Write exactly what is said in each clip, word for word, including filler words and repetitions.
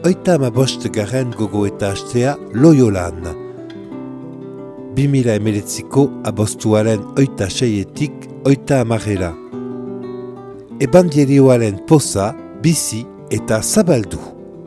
oita hamabost garren gogoeta hastea Loiolan. bi mila emeretziko aboztuaren oita seietik oita hamarera. Ebangelioaren poza, bizi eta zabaldu.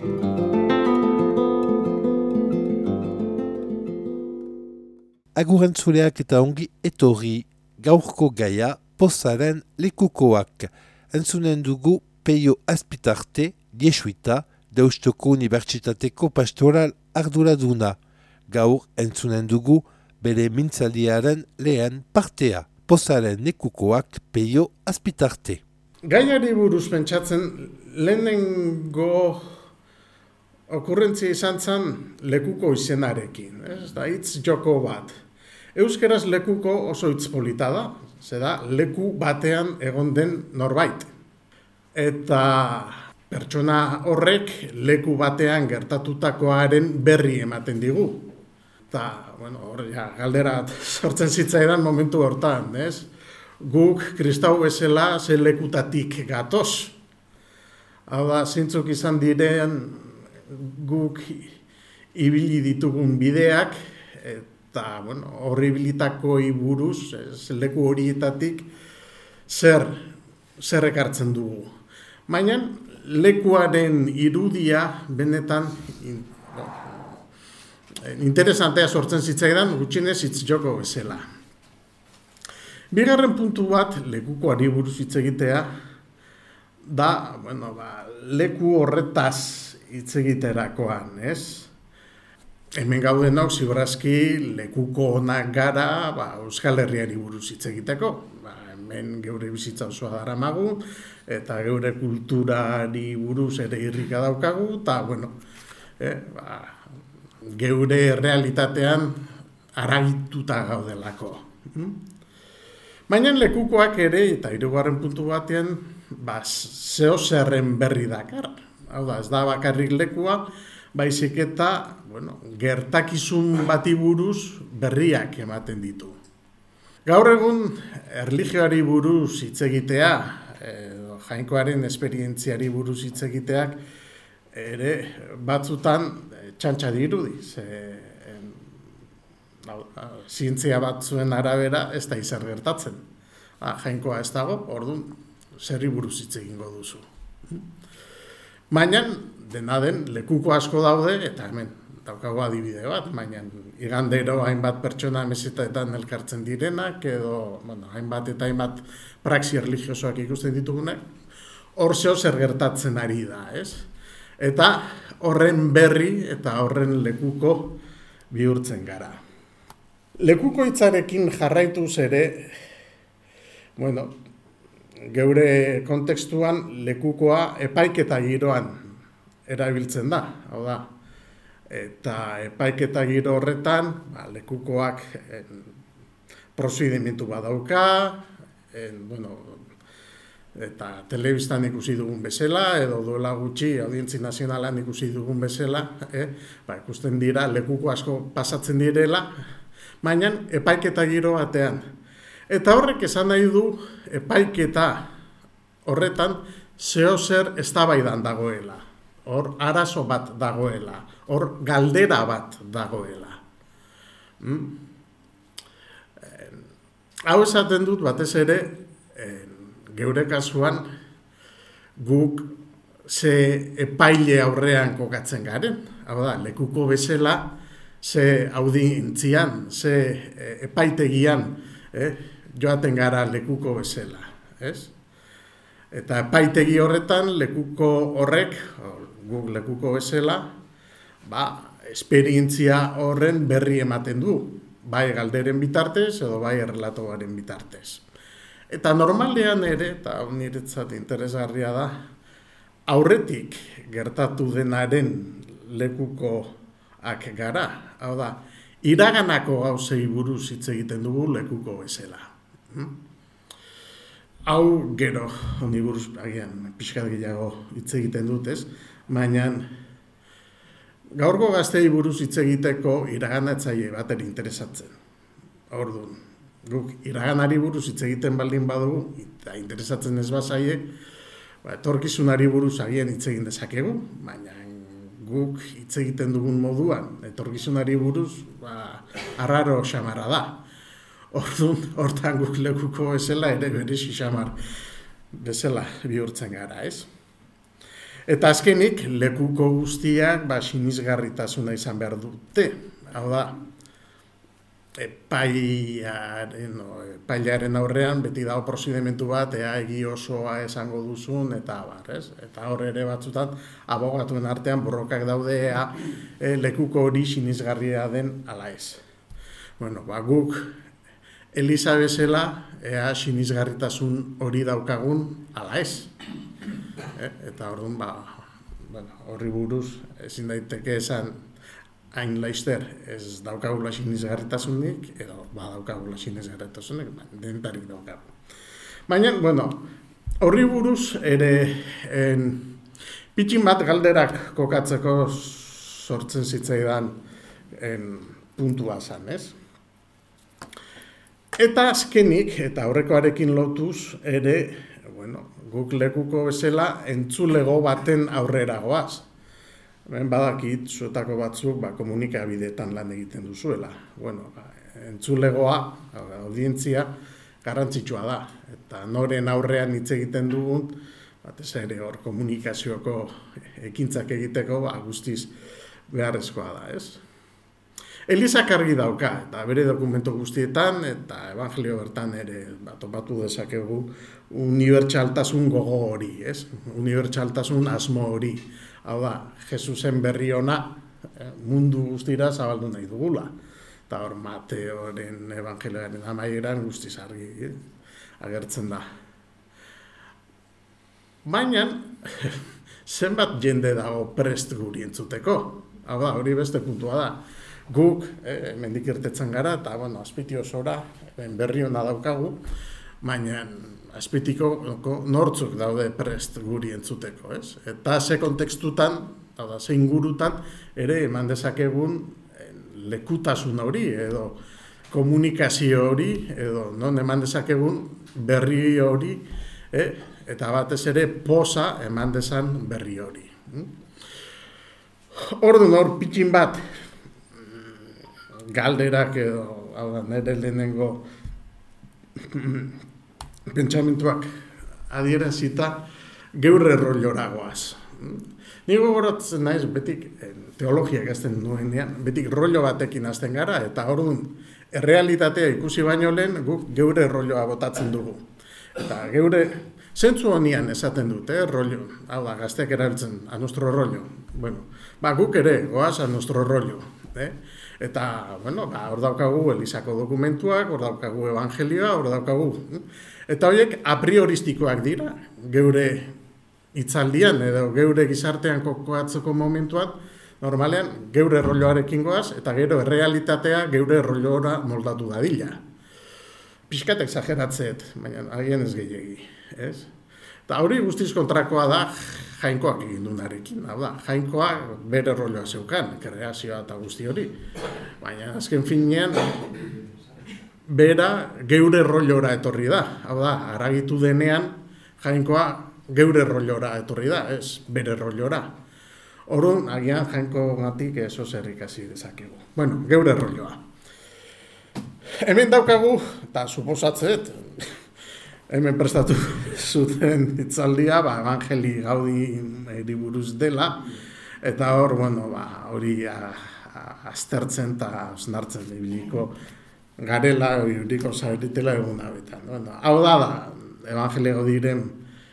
Agurentzuleak eta ongi etorri, gaurko gaia pozaren lekukoak. Entzunen dugu Peio Azpitarte, jesuita, Deustoko Unibertsitateko pastoral arduraduna. Gaur entzunen dugu bere mintzaldiaren lehen partea. Pozaren lekukoak Peio Azpitarte. Gaiari buruz pentsatzen, lehenengo okurrentzia izan zen lekuko izenarekin. Ez da, hitz joko bat. Euskeraz lekuko oso hitz polita da, zeda leku batean egon den norbait. Eta pertsona horrek leku batean gertatutakoaren berri ematen digu. Eta, bueno, hor, ja, galdera sortzen zitzaidan momentu hortan, ez? Guk kristau bezala ze lekutatik gatoz. Hau da, zintzuk izan diren guk ibili ditugun bideak, eta, bueno, horri ibilitako buruz, ez, leku horietatik, zer, zer ekartzen dugu. Baina, lekuaren irudia benetan in, no, interesantea sortzen zitzaidan, gutxinez hitz joko bezala. Bigarren puntu bat, lekukoari buruz hitz egitea, da, bueno, ba, leku horretaz hitz egiterakoan, ez? Hemen gauden hau ziurazki lekuko onak gara, ba, Euskal Herriari buruz hitz egiteko. Ba, hemen geure bizitza osoa daramagu, eta geure kulturari buruz ere irrika daukagu, eta, bueno, eh, ba, geure realitatean aragituta gaudelako. Hmm? Baina lekukoak ere, eta hirugarren puntu batean, ba, zeo zerren berri dakar. Hau da, ez da bakarrik lekua, baizik eta, bueno, gertakizun bati buruz berriak ematen ditu. Gaur egun, erlijioari buruz hitz egitea, edo jainkoaren esperientziari buruz hitz egiteak, ere batzutan txantxa dirudi. Ze, zientzia batzuen arabera ez da izar gertatzen. Ba, jainkoa ez dago, orduan, zerri buruz hitz egingo duzu. Baina, dena den, lekuko asko daude, eta hemen daukago adibide bat, baina igandero hainbat pertsona mesetaetan elkartzen direnak, edo bueno, hainbat eta hainbat praxi erlijiosoak ikusten ditugunak, hor zeo zer gertatzen ari da, ez? Eta horren berri eta horren lekuko bihurtzen gara. Lekuko hitzarekin jarraituz ere, bueno, geure kontekstuan lekukoa epaiketa giroan erabiltzen da, hau da. Eta epaiketa giro horretan, ba, lekukoak en, prozedimentu badauka, en, bueno, eta telebistan ikusi dugun bezala, edo duela gutxi audientzi nazionalan ikusi dugun bezala, eh? Ba, ikusten dira lekuko asko pasatzen direla, baina epaiketa giro batean. Eta horrek esan nahi du epaiketa horretan zeo zer eztabaidan dagoela. Hor arazo bat dagoela, hor galdera bat dagoela. Hmm? Hau esaten dut batez ere, geure kasuan guk ze epaile aurrean kokatzen garen. Hau da, lekuko bezala, ze audientzian, ze epaitegian, eh, joaten gara lekuko bezala. Ez? Eta epaitegi horretan, lekuko horrek, guk lekuko bezala, ba, esperientzia horren berri ematen du, bai galderen bitartez edo bai errelatoaren bitartez. Eta normalean ere, eta niretzat interesgarria da, aurretik gertatu denaren lekukoak gara. Hau da, iraganako gauzei buruz hitz egiten dugu lekuko bezala. Hmm? Hau gero, honi buruz, agian, pixkat gehiago hitz egiten dut, ez? Baina, gaurko gaztei buruz hitz egiteko iraganatzaile baten interesatzen. Orduan, guk iraganari buruz hitz egiten baldin badugu, eta interesatzen ez bazaie, ba, etorkizunari buruz agian hitz egin dezakegu, baina guk hitz egiten dugun moduan, etorkizunari buruz, ba, arraro xamarra da. Orduan, hortan guk lekuko bezala ere berezi xamar bezala bihurtzen gara, ez? Eta azkenik, lekuko guztiak ba, sinisgarritasuna izan behar dute. Hau da, epaiaren, no, epaiaren aurrean beti dago prozedimentu bat, ea egi osoa esango duzun, eta bar, ez? Eta hor ere batzutan, abogatuen artean borrokak daude ea e, lekuko hori sinisgarria den ala ez. Bueno, ba, guk Eliza bezala, ea sinisgarritasun hori daukagun ala ez. E, eta orduan, ba, bueno, horri buruz, ezin daiteke esan hain laizter ez daukagula sinisgarritasunik, edo ba daukagula sinisgarritasunik, ba, dentarik daukagu. Baina, bueno, horri buruz ere en, pitxin bat galderak kokatzeko sortzen zitzaidan en, puntua zan, ez? Eta azkenik, eta aurrekoarekin lotuz, ere, bueno, guk lekuko bezala entzulego baten aurrera goaz. Ben badakit, zuetako batzuk ba, komunikabideetan lan egiten duzuela. Bueno, ba, entzulegoa, audientzia, garrantzitsua da. Eta noren aurrean hitz egiten dugun, batez ere hor komunikazioko ekintzak egiteko ba, guztiz beharrezkoa da, ez? Elizak argi dauka, eta bere dokumentu guztietan, eta evangelio bertan ere ba, topatu dezakegu unibertsaltasun gogo hori, ez? Unibertsaltasun asmo hori. Hau da, Jesusen berri ona mundu guztira zabaldu nahi dugula. Eta hor Mateoren evangelioaren amaieran guztiz argi eh? agertzen da. Baina, zenbat jende dago prest guri entzuteko? Hau da, hori beste puntua da. Guk, eh, mendik irtetzen gara, eta bueno, azpiti osora berri ona daukagu, baina azpitiko nortzuk daude prest guri entzuteko, ez? Eta ze kontekstutan, da, ze ingurutan, ere eman dezakegun lekutasun hori, edo komunikazio hori, edo non eman dezakegun berri hori, eh? Eta batez ere poza eman dezan berri hori. Orduan hor pitxin bat, galderak edo, hau da, nire lehenengo pentsamentuak adierazita geure errollora goaz. Nigo gogoratzen naiz, betik teologia gazten nuenean, betik rollo batekin hasten gara, eta orduan errealitatea ikusi baino lehen guk geure errolloa botatzen dugu. Eta geure, zentzu honian esaten dute, eh, rollo, hau da, gazteak erabiltzen, a nuestro rollo. Bueno, ba, guk ere, goaz a nuestro rollo. Eh? Eta, bueno, ba, hor daukagu Elizako dokumentuak, hor daukagu evangelioa, hor daukagu. Eta horiek a prioristikoak dira, geure hitzaldian edo geure gizartean kokoatzeko momentuan, normalean geure rolloarekin goaz, eta gero errealitatea geure rolloa moldatu dadila. Piskat exageratzeet, baina agian ez gehiagi, ez? Eta hori guztiz kontrakoa da Jainkoak egin dunarekin, hau da, Jainkoak bere rolloa zeukan, kreazioa eta guzti hori. Baina azken finean, bera geure rollora etorri da, hau da, haragitu denean, Jainkoa geure rollora etorri da, ez bere rollora. Orduan, agian Jainko gatik eso zer ikasi dezakegu. Bueno, geure rolloa. Hemen daukagu, eta suposatzeet, hemen prestatu zuten hitzaldia, ba, Evangeli Gaudi buruz dela, eta hor, bueno, ba, hori aztertzen eta osnartzen ibiliko garela, ibiliko zaberitela eguna betan. Bueno, hau da da, Evangeli Gaudiren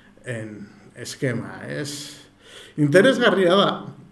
eskema, ez? Interesgarria da,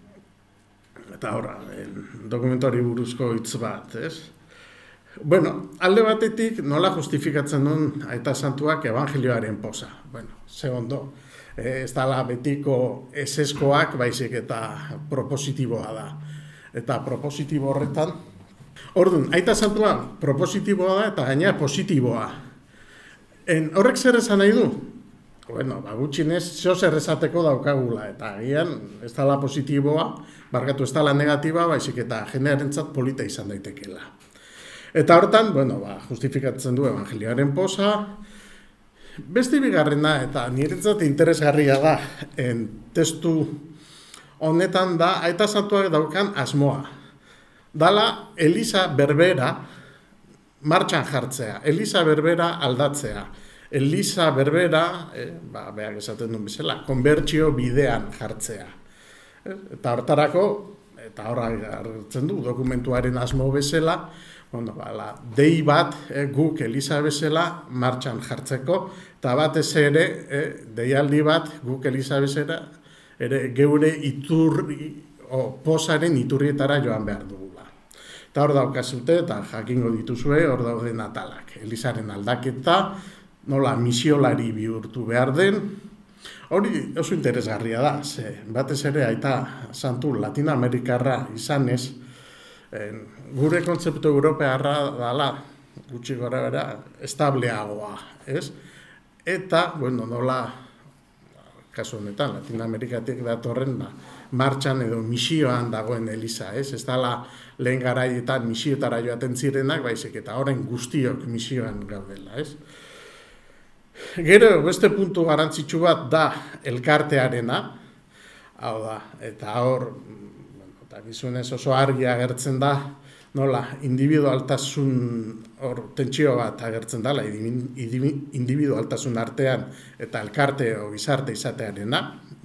eta horra, dokumentuari buruzko hitz bat, ez? Bueno, alde batetik nola justifikatzen duen Aita Santuak evangelioaren poza. Bueno, ze ondo, ez dala betiko eseskoak, baizik eta propositiboa da. Eta propositibo horretan, orduan, Aita Santua propositiboa da eta gaina positiboa. En, horrek zer esan nahi du? Bueno, ba, gutxinez, zeo zer esateko daukagula, eta agian ez dala positiboa, barkatu ez dala negatiba, baizik eta jendearentzat polita izan daitekela. Eta hortan, bueno, ba, justifikatzen du evangelioaren poza. Beste bigarrena, eta niretzat interesgarria da, en testu honetan da aita santuak daukan asmoa. Dala Eliza berbera martxan jartzea, Eliza berbera aldatzea, Eliza berbera, eh, ba, behar esaten duen bezala, konbertsio bidean jartzea. Eh, eta hortarako, eta horra hartzen du dokumentuaren asmo bezala, bueno, bala, dei bat eh, guk Eliza bezala martxan jartzeko, eta batez ere, eh, deialdi bat guk Eliza bezala, ere geure iturri, o posaren iturrietara joan behar dugula. Eta hor daukazute, eta jakingo dituzue, hor dauden atalak. Elizaren aldaketa, nola misiolari bihurtu behar den, hori oso interesgarria da, ze batez ere aita santu Latinoamerikarra izanez, en, gure kontzeptu europearra dala, gutxi gora bera, estableagoa, ez? Eta, bueno, nola, kasu honetan, Latinoamerikatik datorren, ba, martxan edo misioan dagoen Eliza, ez? Ez dala lehen garaietan misiotara joaten zirenak, baizik eta orain guztiok misioan gaudela, ez? Gero, beste puntu garrantzitsu bat da elkartearena, hau da, eta hor, bueno, eta gizunez oso argi agertzen da, nola, individualtasun, hor, tentsio bat agertzen dela, individualtasun artean eta elkarte o gizarte izatearena,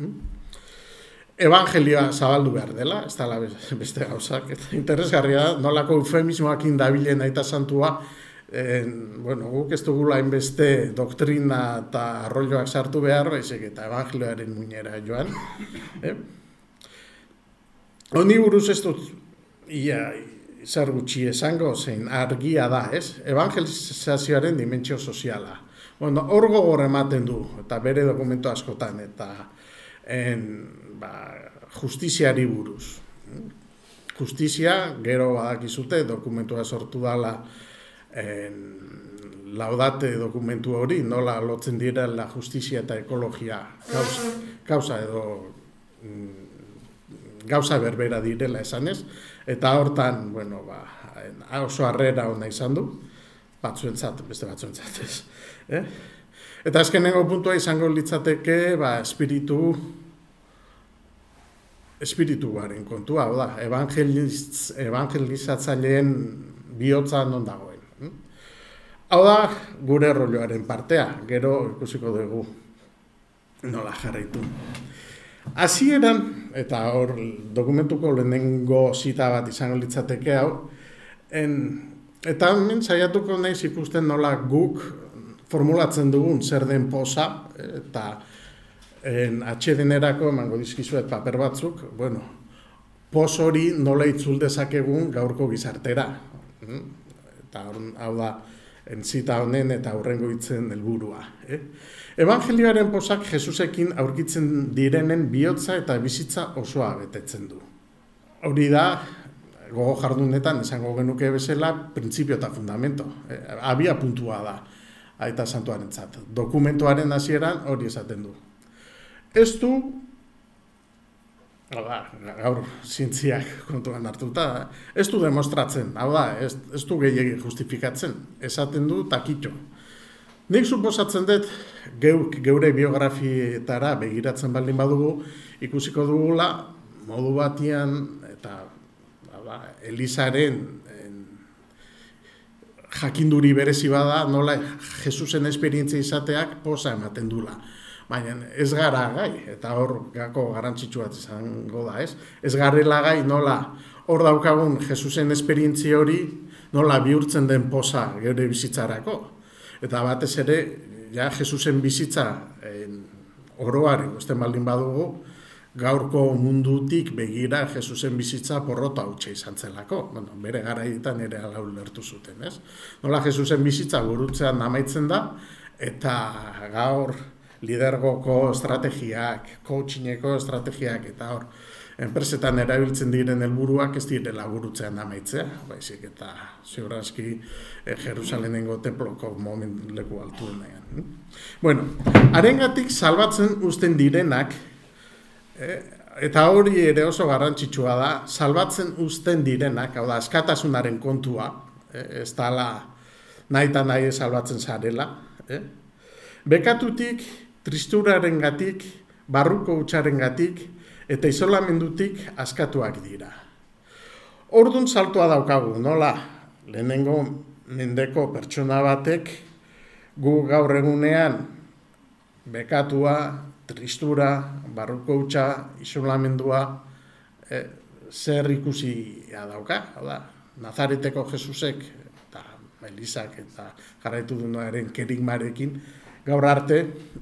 evangelioa zabaldu behar dela, ez dela beste gauzak, eta interesgarria da, nolako eufemismoak indabilen aita santua, en, bueno, guk ez dugula hainbeste doktrina eta arroioak sartu behar, baizik eta evangelioaren muinera joan. Eh? Honi buruz ez dut, ia, zer gutxi esango, zein argia da, ez? Evangelizazioaren dimentsio soziala. Bueno, hor gogor ematen du, eta bere dokumentu askotan, eta en, ba, justiziari buruz. Justizia, gero badakizute, dokumentua sortu dala en, laudate dokumentu hori, nola lotzen dira la justizia eta ekologia gauza, gauza edo gauza berbera direla esanez, eta hortan, bueno, ba, oso harrera ona izan du, batzuentzat, beste batzuentzat ez. Eh? Eta azkenengo puntua izango litzateke, ba, espiritu, espirituaren kontua, hau da, evangeliz, evangelizatzaileen bihotza non dagoen. Hau da, gure rolloaren partea, gero ikusiko dugu nola jarraitu. Hasieran, eta hor dokumentuko lehenengo zita bat izango litzateke hau, en, eta hemen saiatuko naiz ikusten nola guk formulatzen dugun zer den posa, eta en atsedenerako emango dizkizuet paper batzuk, bueno, pos hori nola itzul dezakegun gaurko gizartera. Eta hau da, entzita honen eta aurrengo hitzen helburua. Eh? Evangelioaren posak Jesusekin aurkitzen direnen bihotza eta bizitza osoa betetzen du. Hori da, gogo jardunetan esango genuke bezala, printzipio eta fundamento. Eh, abia puntua da, aita santuarentzat. Dokumentuaren hasieran hori esaten du. Ez du, hau da, gaur zientziak kontuan hartuta, ez du demostratzen, hau da, ez, ez du gehiagik justifikatzen, esaten du takitxo. Nik suposatzen dut, geuk, geure biografietara begiratzen baldin badugu, ikusiko dugula, modu batian, eta hau da, Elizaren en, jakinduri berezi bada, nola Jesusen esperientzia izateak posa ematen dula. Baina ez gara gai, eta hor gako garrantzitsu bat izango da, ez? Ez garrela gai nola hor daukagun Jesusen esperientzia hori nola bihurtzen den posa geure bizitzarako. Eta batez ere, ja Jesusen bizitza en, oroari, usten baldin badugu, gaurko mundutik begira Jesusen bizitza porrota hautsa izan zelako. Bueno, bere garaietan ere ala ulertu zuten, ez? Nola Jesusen bizitza gurutzean amaitzen da, eta gaur lidergoko estrategiak, coachingeko estrategiak, eta hor, enpresetan erabiltzen diren helburuak ez direla gurutzean amaitzea, baizik eta ziurazki eh, Jerusalenengo temploko moment leku altu denean. Bueno, harengatik salbatzen uzten direnak, eh, eta hori ere oso garrantzitsua da, salbatzen uzten direnak, hau da, askatasunaren kontua, eh, ez dala nahi eta nahi salbatzen zarela, eh? Bekatutik, tristuraren gatik, barruko hutsaren gatik, eta isolamendutik askatuak dira. Ordun saltoa daukagu, nola lehenengo mendeko pertsona batek gu gaur egunean bekatua, tristura, barruko hutsa, isolamendua, e, zer ikusia dauka, da, Nazareteko Jesusek eta Elisak eta jarraitu duenaren kerigmarekin gaur arte,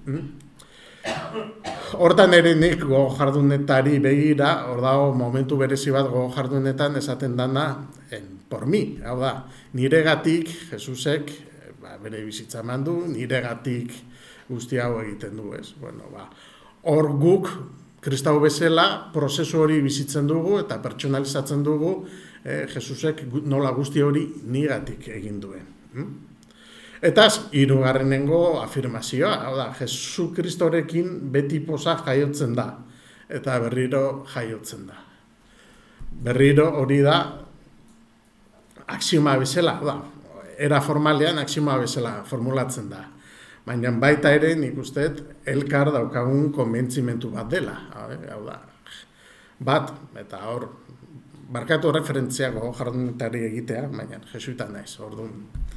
hortan ere nik gogo jardunetari begira, hor dago momentu berezi bat gogo jardunetan esaten dana en, por mi, hau da, niregatik Jesusek ba, bere bizitza eman du, niregatik guzti hau egiten du, ez? Bueno, ba, hor guk kristau bezala prozesu hori bizitzen dugu eta pertsonalizatzen dugu eh, Jesusek nola guzti hori nigatik egin duen. Hm? Eta hirugarrenengo afirmazioa, hau da, Jesu Kristorekin beti poza jaiotzen da, eta berriro jaiotzen da. Berriro hori da axioma bezala, da, era formalean axioma bezala formulatzen da. Baina baita ere nik usteet elkar daukagun konbentzimentu bat dela. Hau da, bat, eta hor, barkatu referentziak gogo jardunetari egitea, baina jesuitan naiz, orduan.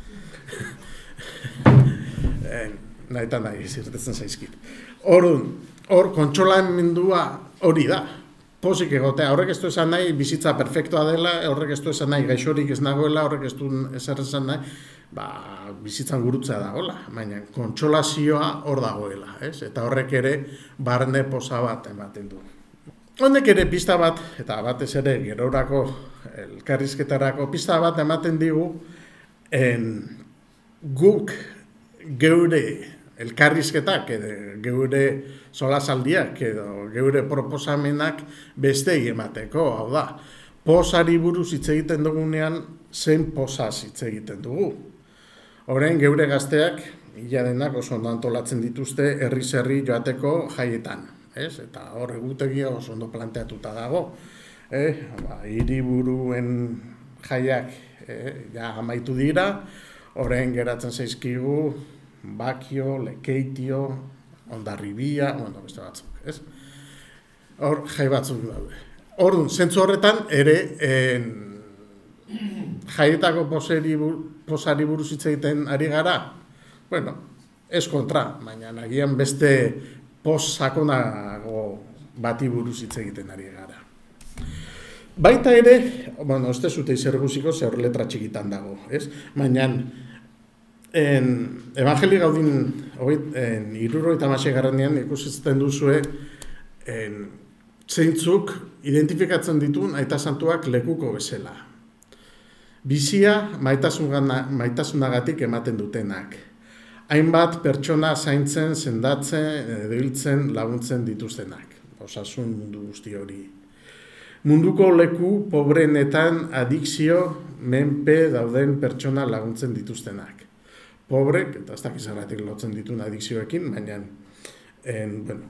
Nahitan nahi, zirtetzen zaizkit. Orduan, hor kontsolamendua hori da. Pozik egotea, horrek ez du esan nahi bizitza perfektua dela, horrek ez du esan nahi gaixorik ez nagoela, horrek ez du ezer esan nahi, ba, bizitzan gurutzea dagoela, baina kontsolazioa hor dagoela, ez? Eta horrek ere barne poza bat ematen du. Honek ere pista bat, eta batez ere gerorako, elkarrizketarako pista bat ematen digu, en, guk geure elkarrizketak, edo geure solasaldiak, edo geure proposamenak bestei emateko, hau da. Posari buruz hitz egiten dugunean, zein posaz hitz egiten dugu. Orain geure gazteak, ila denak oso ondo antolatzen dituzte herriz herri joateko jaietan. Ez? Eta hor egutegia oso ondo planteatuta dago. Eh? Ba, hiriburuen jaiak eh, ja amaitu dira, orain geratzen zaizkigu Bakio, Lekeitio, Hondarribia, bueno, beste batzuk, ez? Hor, jai batzuk daude. Orduan, zentzu horretan, ere, en, jaietako posari, posari buruz hitz egiten ari gara, bueno, ez kontra, baina nagian beste pos sakonago bati buruz hitz egiten ari gara. Baita ere, bueno, ez dezute izerguziko, zer letra txikitan dago, ez? Baina, en, Evangeli Gaudin hirurogeita hamasei garranean ikusten duzue en, zeintzuk identifikatzen dituen aita santuak lekuko bezala. Bizia maitasunagatik ematen dutenak. Hainbat pertsona zaintzen, sendatzen, edoiltzen, laguntzen dituztenak. Osasun mundu guzti hori. Munduko leku pobreenetan adikzio menpe dauden pertsona laguntzen dituztenak. Pobrek, eta ez dakizaratik lotzen dituen adikzioekin, baina en, bueno,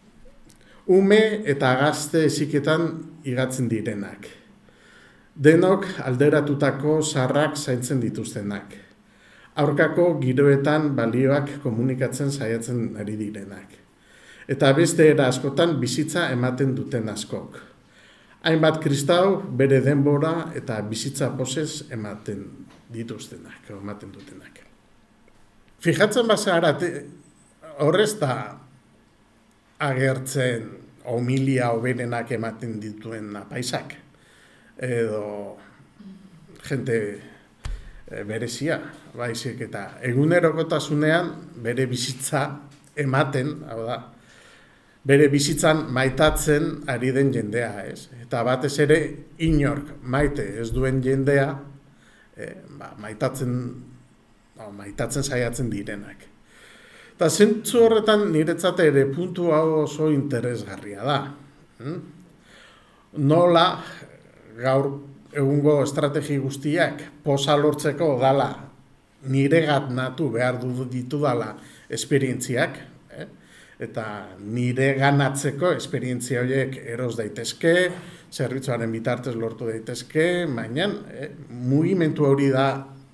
ume eta gazte eziketan igatzen direnak. Denok alderatutako zarrak zaintzen dituztenak. Aurkako giroetan balioak komunikatzen saiatzen ari direnak. Eta beste era askotan bizitza ematen duten askok. Hainbat kristau bere denbora eta bizitza posez ematen dituztenak, ematen dutenak. Fijatzen bazara, horrez da agertzen homilia hoberenak ematen dituen apaisak, edo jente berezia, baizik eta egunerokotasunean bere bizitza ematen, hau da, bere bizitzan maitatzen ari den jendea, ez? Eta batez ere inork maite ez duen jendea, eh, ba, maitatzen, no, maitatzen saiatzen direnak. Eta zentzu horretan niretzat ere puntu hau oso interesgarria da. Hmm? Nola gaur egungo estrategi guztiak posa lortzeko dala niregat natu behar ditu dala esperientziak, eh? Eta nire ganatzeko esperientzia horiek eros daitezke, zerbitzuaren bitartez lortu daitezke, baina eh, mugimendu hori da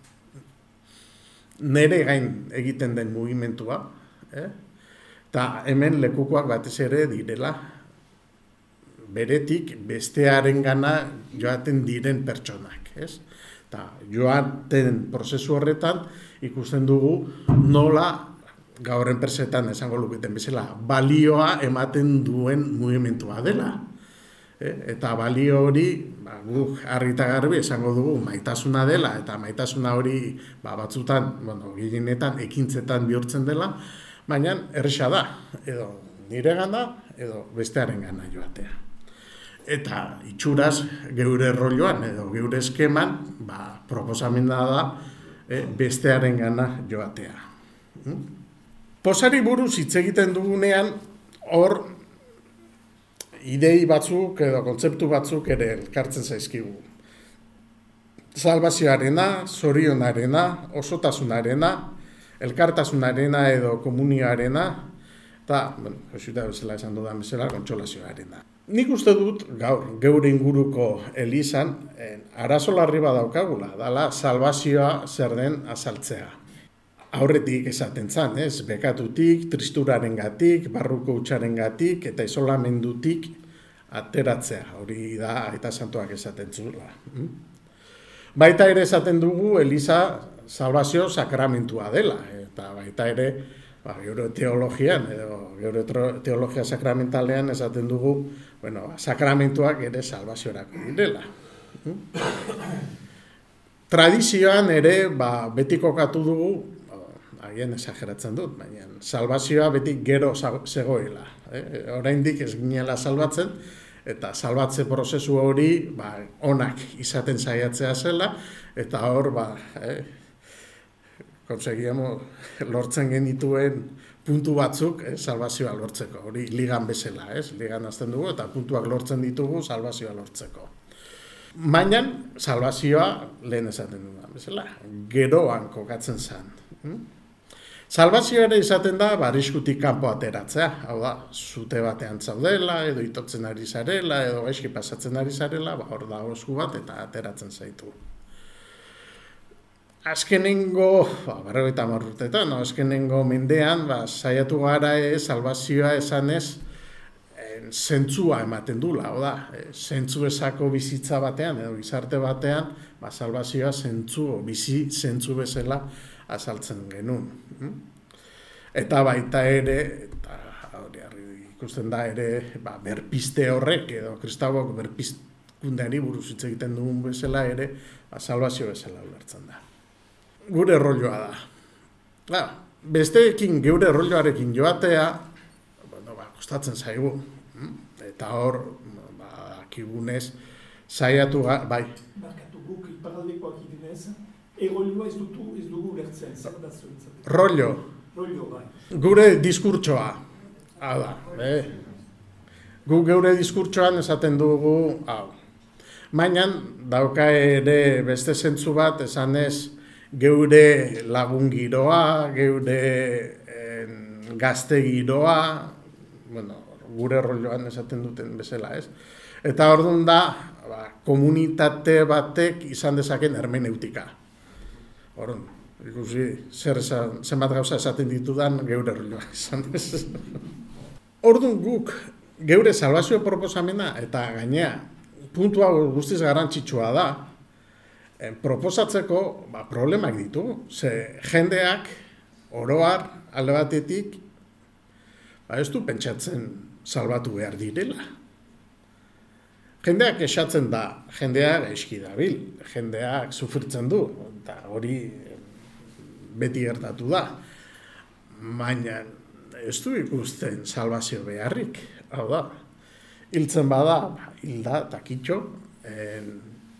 nire gain egiten den mugimentua, eh? Eta hemen lekukoak batez ere direla beretik bestearengana joaten diren pertsonak, ez? Eta joaten prozesu horretan ikusten dugu nola gaur enpresetan esango luketen bezala balioa ematen duen mugimentua dela. Eta balio hori, ba, guk argi eta garbi esango dugu maitasuna dela, eta maitasuna hori ba, batzutan, bueno, gehienetan ekintzetan bihurtzen dela, baina erresa da, edo niregana, edo bestearengana joatea. Eta itxuraz geure rolloan, edo geure eskeman, ba, proposamena da e, bestearengana joatea. Hmm? Posari buruz hitz egiten dugunean, hor, idei batzuk edo kontzeptu batzuk ere elkartzen zaizkigu. Salbazioarena, zorionarena, osotasunarena, elkartasunarena edo komunioarena, eta, bueno, josuita bezala esan dudan bezala, kontsolazioarena. Nik uste dut gaur, geure inguruko elizan, arazo larri badaukagula, dala salbazioa zer den azaltzea. Aurretik esaten zan, ez, bekatutik, tristurarengatik, barruko hutsarengatik eta isolamendutik ateratzea, hori da Aita Santuak esaten zuela. Baita ere esaten dugu Eliza salbazio sakramentua dela, eta baita ere ba, geure teologian, edo geure teologia sakramentalean esaten dugu, bueno, sakramentuak ere salbaziorako direla. Tradizioan ere ba, beti kokatu dugu, agian esageratzen dut, baina salbazioa beti gero zegoela. Eh? Oraindik ez ginela salbatzen, eta salbatze prozesu hori ba, onak izaten saiatzea zela, eta hor ba, eh, konsegiamo lortzen genituen puntu batzuk eh, salbazioa lortzeko. Hori ligan bezala, ez? Ligan hasten dugu, eta puntuak lortzen ditugu salbazioa lortzeko. Baina salbazioa lehen esaten dugu bezala, geroan kokatzen zen. Hmm? Salbazioa ere izaten da, arriskutik kanpo ateratzea. Hau da, zute batean zaudela, edo itotzen ari zarela, edo gaizki pasatzen ari zarela, ba, hor da osku bat eta ateratzen zaitu. Azkenengo, ba, berrogeita hamar urtetan, no, azkenengo mendean, ba, saiatu gara e, salbazioa esanez, zentzua ematen dula, hau da, e, zentzu ezako bizitza batean, edo gizarte batean, ba, salbazioa zentzu, bizi zentzu bezala azaltzen genuen. Eta baita ere, eta hori ikusten da ere, ba, berpiste horrek, edo kristauok berpizkundeari buruz hitz egiten dugun bezala ere, ba, salbazio bezala ulertzen da. Gure rolloa da. Ba, besteekin geure rolloarekin joatea, bueno, ba, kostatzen zaigu. Eta hor, ba, akigunez, saiatu ga, bai. Barkatu guk iparaldekoak idenez, erolioa ez dutu, ez dugu lertzen, zer da zuentzat? Rollo. Rollo, bai. Gure diskurtsoa. Hau da, eh? Gu geure diskurtsoan esaten dugu, hau. Baina, dauka ere beste zentzu bat, esanez, geure lagun giroa, geure eh, gazte giroa, bueno, gure rolloan esaten duten bezala, ez? Eta orduan da, ba, komunitate batek izan dezaken hermeneutika. Orduan, ikusi, zer esan, zenbat gauza esaten ditudan geure rolloa izan ez. Orduan guk, geure salbazio proposamena, eta gainea, puntua guztiz garrantzitsua da, eh, proposatzeko ba, problemak ditugu. Ze jendeak, oroar, alde batetik, ba, ez du pentsatzen salbatu behar direla. Jendeak esatzen da, jendeak eski dabil, jendeak sufritzen du, eta hori beti gertatu da. Baina ez du ikusten salbazio beharrik, hau da. Hiltzen bada, hilda eta kitxo, en,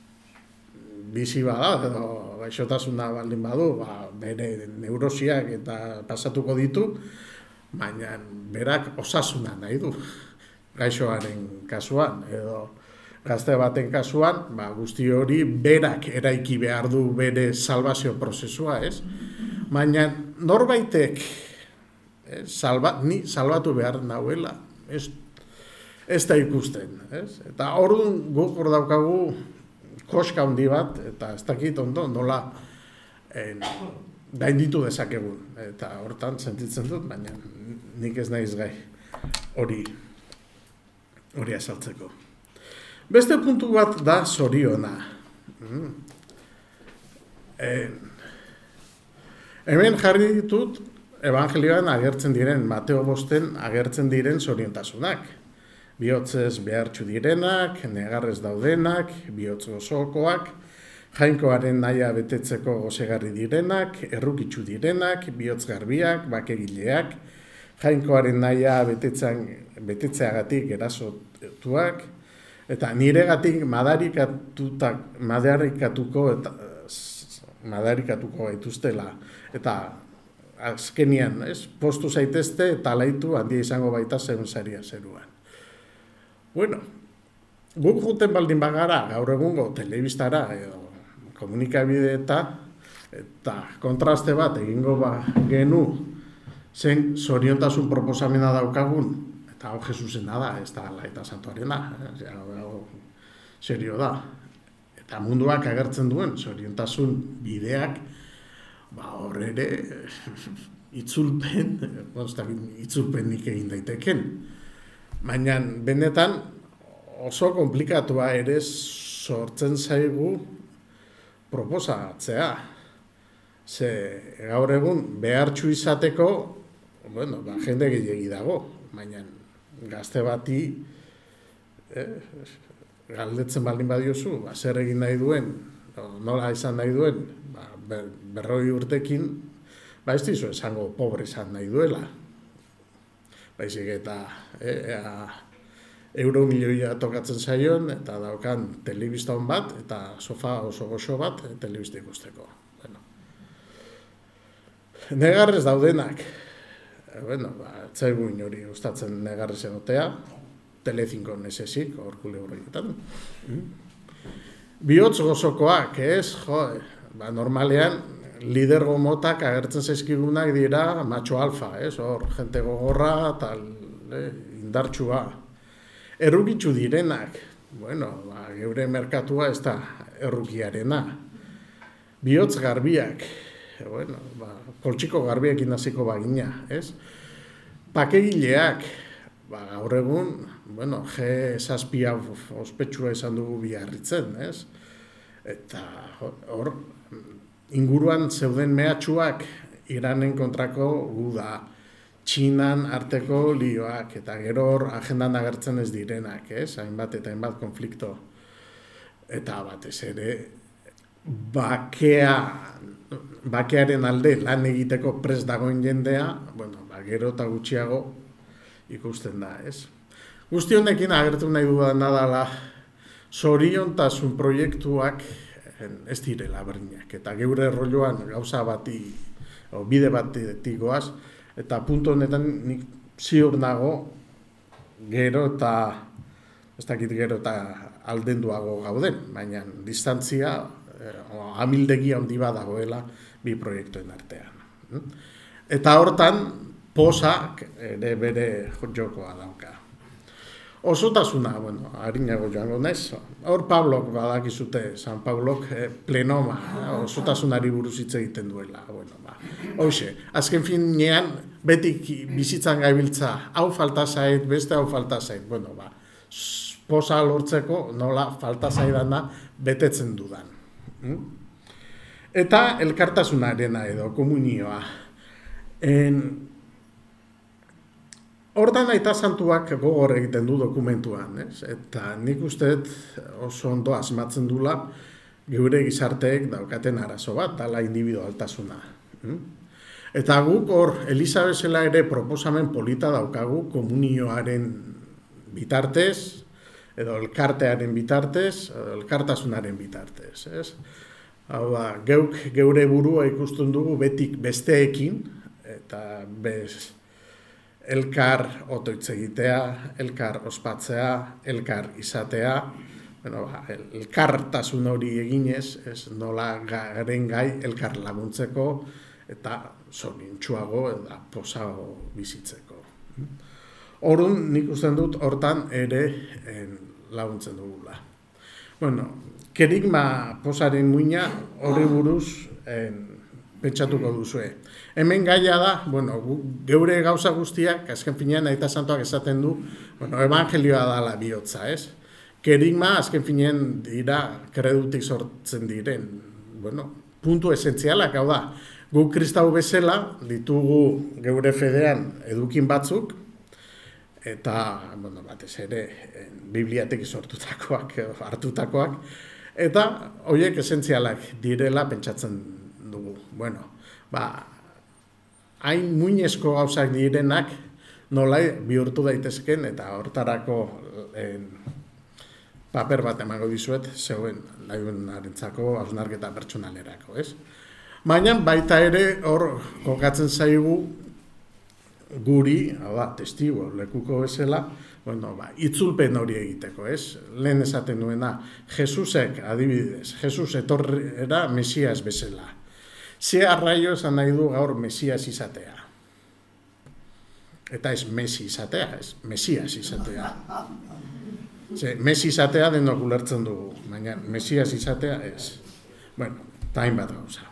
bizi bada, edo gaixotasuna baldin badu, ba, bere neurosiak eta pasatuko ditu, baina berak osasuna nahi du, gaixoaren kasuan, edo gazte baten kasuan, ba, guzti hori berak eraiki behar du bere salbazio prozesua, ez? Baina norbaitek eh, salba, ni salbatu behar nahuela, ez, ez da ikusten, ez? Eta orduan guk hor daukagu koska handi bat, eta ez dakit ondo, nola en, gainditu dezakegun, eta hortan sentitzen dut, baina nik ez naiz gai hori hori azaltzeko. Beste puntu bat da zoriona. Mm. Eh, hemen jarri ditut evangelioan agertzen diren, Mateo bosten agertzen diren zoriontasunak. Bihotzez behartxu direnak, negarrez daudenak, bihotz gozokoak, jainkoaren nahia betetzeko gozegarri direnak, errukitsu direnak, bihotz garbiak, bakegileak, jainkoaren nahia betetzeagatik erasotuak, eta niregatik madarikatutak, madarikatuko eta madarikatuko gaituztela. Eta azkenian, ez, postu zaitezte eta alaitu handia izango baita zeun saria zeruan. Bueno, guk juten baldin bagara gaur egungo telebistara edo komunikabide eta eta kontraste bat egingo ba genu zen zoriontasun proposamena daukagun, eta hau Jesusena da, ez da Laeta Santuarena, hau serio da. Eta munduak agertzen duen zoriontasun bideak, ba hor ere itzulpen, itzulpenik egin daiteken. Baina benetan oso komplikatua ere sortzen zaigu proposatzea. Ze gaur egun behartxu izateko, bueno, ba, jende gehiegi dago, baina gazte bati eh, galdetzen baldin badiozu, ba, zer egin nahi duen, nola izan nahi duen, ba, berroi urtekin, ba ez dizu esango pobre izan nahi duela. Baizik eta e, euro milioia tokatzen zaion, eta daukan telebista hon bat, eta sofa oso goxo bat telebista ikusteko. Bueno. Negarrez daudenak, e, bueno, ba, etzaigun hori gustatzen negarrez egotea, Telecinco nesesik, horkule horretan. Bihotz gozokoak, ez, jo, ba, normalean, lidergo motak agertzen zaizkigunak dira macho alfa, ez, hor, jente gogorra, tal, eh, indartsua. Errukitsu direnak, bueno, ba, geure merkatua ez da errukiarena. Bihotz garbiak, e, bueno, ba, poltsiko garbiekin hasiko bagina, ez. Pakegileak, ba, gaur egun, bueno, G zazpia ospetsua izan dugu biarritzen, ez? Eta hor, inguruan zeuden mehatxuak Iranen kontrako guda, Txinan arteko lioak, eta gero hor agendan agertzen ez direnak, ez? Hainbat eta hainbat konflikto. Eta batez ere, bakea, bakearen alde lan egiteko prest dagoen jendea, bueno, ba, gero eta gutxiago ikusten da, ez? Guzti honekin agertu nahi dudan nadala, zoriontasun proiektuak ez direla berdinak, eta geure rolloan gauza bati, o bide batetik goaz, eta puntu honetan nik ziur nago gero eta, ez dakit gero eta aldenduago gauden, baina distantzia, o amildegi handi bat dagoela bi proiektuen artean. Eta hortan, posak ere bere jokoa dauka. Osotasuna, bueno, harinago joango naiz. Hor Pablok badakizute, San Pablok eh, plenoma, osotasunari buruz hitz egiten duela. Bueno, ba, hoxe, azken finean, betik bizitzan gabiltza, hau falta zait, beste hau falta zait. Bueno, ba, posa lortzeko nola falta zaidana betetzen dudan. Hmm? Eta elkartasunarena edo komunioa. En, Hortan Aita Santuak gogor egiten du dokumentuan, ez? Eta nik usteet oso ondo asmatzen dula geure gizarteek daukaten arazo bat, dala individualtasuna. Eta guk hor, Eliza bezala ere proposamen polita daukagu komunioaren bitartez, edo elkartearen bitartez, edo elkartasunaren bitartez, ez? Hau da, geuk geure burua ikusten dugu betik besteekin, eta bez... elkar otoitz egitea, elkar ospatzea, elkar izatea, bueno, ba, elkartasun hori eginez, ez nola garen gai elkar laguntzeko eta zoriontsuago eta posago bizitzeko. Orduan nik usten dut hortan ere en, laguntzen dugula. Bueno, kerigma posaren muina hori buruz en, pentsatuko duzue. Hemen gaia da, bueno, geure gauza guztiak, azken finean aita santuak esaten du, bueno, evangelioa dala bihotza, ez? Kerigma, azken finean dira, kredutik sortzen diren, bueno, puntu esentzialak, hau da, gu kristau bezala ditugu geure fedean edukin batzuk, eta, bueno, batez ere, bibliatik sortutakoak, hartutakoak, eta horiek esentzialak direla pentsatzen dugu. Bueno, ba, hain muinezko gauzak direnak nola bihurtu daitezken, eta hortarako en, paper bat emango dizuet, zeuen nahiunarentzako hausnarketa pertsonalerako, ez? Baina baita ere hor kokatzen zaigu guri, hau da, testigo, lekuko bezala, bueno, ba, itzulpen hori egiteko, ez? Lehen esaten duena, Jesusek, adibidez, Jesus etorrera Mesias bezala. Ze arraio esan nahi du gaur Mesias izatea. Eta ez Mesi izatea, ez Mesias izatea. Ze, Mesi izatea denok ulertzen dugu, baina Mesias izatea ez. Bueno, tain bat gauza.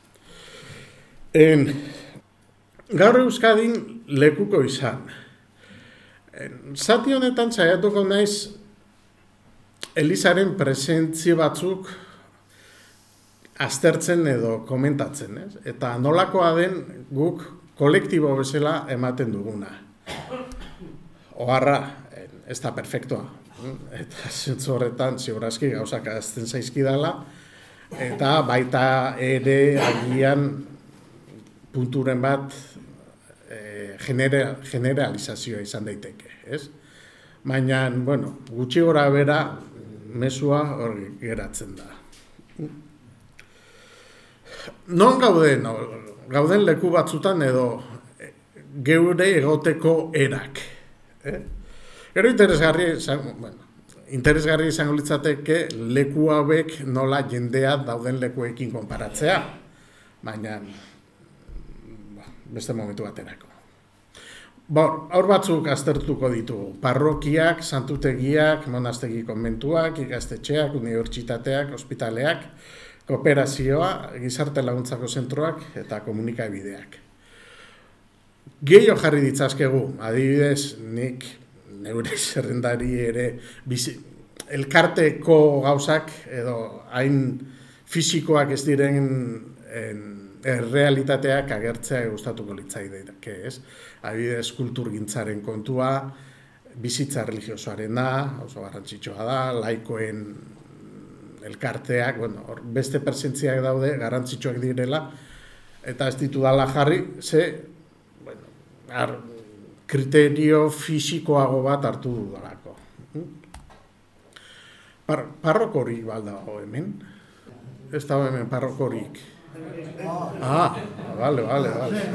En, gaur Euskadin lekuko izan. En, zati honetan saiatuko naiz Elizaren presentzio batzuk aztertzen edo komentatzen, ez? Eta nolakoa den guk kolektibo bezala ematen duguna. Oharra, ez da perfektoa. Eta zentzu horretan ziurazki gauzak azten zaizkidala, eta baita ere agian punturen bat e, genera, generalizazioa izan daiteke, ez? Baina, bueno, gutxi gora bera mezua hor geratzen da. Non gauden, gauden leku batzutan edo geure egoteko erak. Eh? Gero interesgarri, bueno, interesgarri izango litzateke leku hauek nola jendea dauden lekuekin konparatzea, baina beste momentu baterako. Bor, aur batzuk aztertuko ditugu. Parrokiak, santutegiak, monastegi konbentuak, ikastetxeak, unibertsitateak, ospitaleak, kooperazioa, gizarte laguntzako zentroak eta komunikabideak. Gehiago jarri ditzazkegu, adibidez, nik neure zerrendari ere bizi, elkarteko gauzak edo hain fisikoak ez diren en, errealitateak agertzea gustatuko litzaidake, ez? Adibidez, kulturgintzaren kontua, bizitza religiosoarena, oso garrantzitsua da, laikoen elkarteak, bueno, or, beste presentziak daude, garrantzitsuak direla, eta ez ditu dala jarri, ze, bueno, ar, kriterio fisikoago bat hartu dudalako. Par, parrokorik baldago hemen? Ez dago hemen parrokorik. Ah, vale, vale, vale.